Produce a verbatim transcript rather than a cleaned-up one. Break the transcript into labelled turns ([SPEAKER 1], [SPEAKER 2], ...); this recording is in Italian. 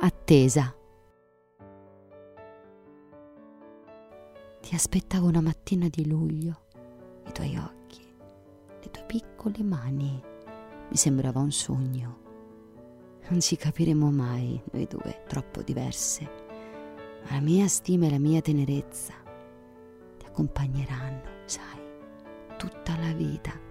[SPEAKER 1] attesa. Ti aspettavo una mattina di luglio, i tuoi occhi, le tue piccole mani, mi sembrava un sogno. Non ci capiremo mai, noi due, troppo diverse, ma la mia stima e la mia tenerezza ti accompagneranno, sai, tutta la vita.